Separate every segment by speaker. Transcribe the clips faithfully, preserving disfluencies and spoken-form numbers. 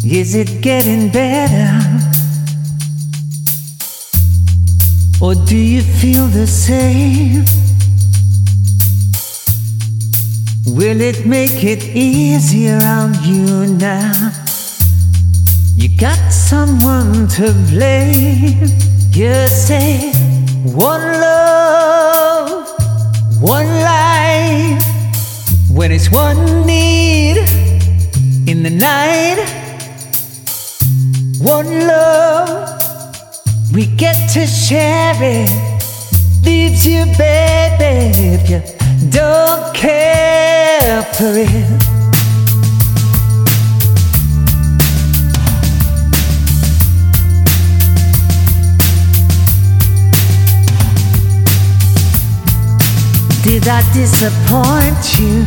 Speaker 1: Is it getting better? Or do you feel the same? Will it make it easier on you now? You got someone to blame. You say, one love, one life. When it's one need in the night, one love, we get to share it. Leaves you, baby, if you don't care for it. Did I disappoint you?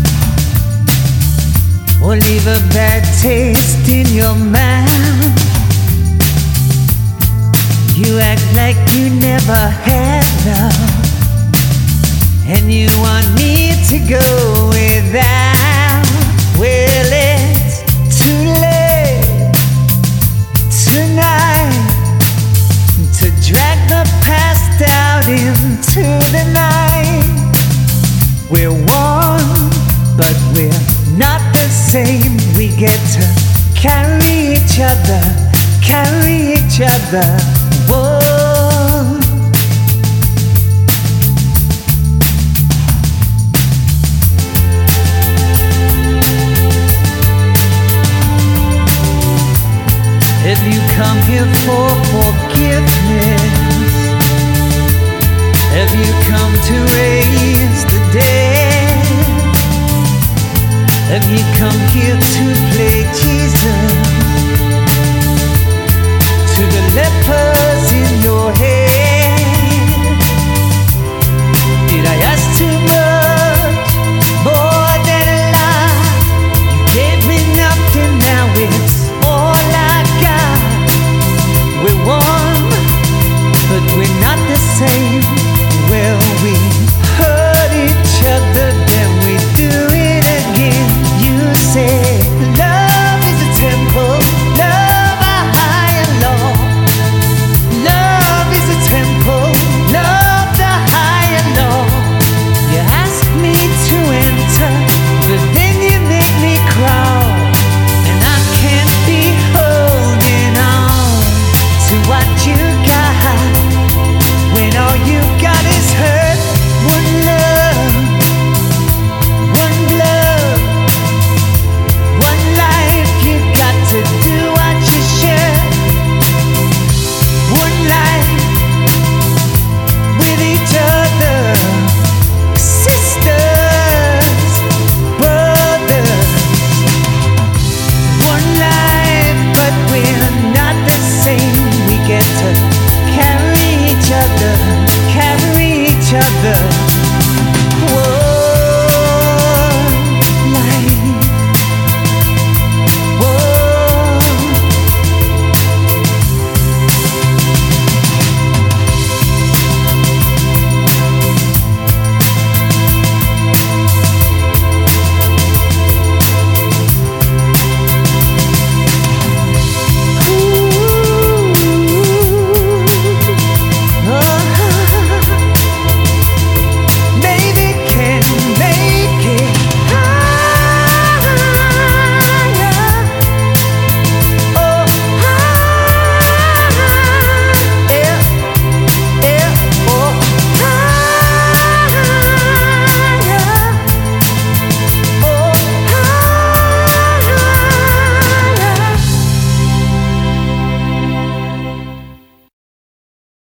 Speaker 1: Or leave a bad taste in your mouth? You act like you never had love, and you want me to go without. Well, it's too late tonight to drag the past out into the night. We're one, but we're not the same. We get to carry each other, carry each other. Whoa. Have you come here for forgiveness? Have you come to raise the dead? Have you come here to play Jesus?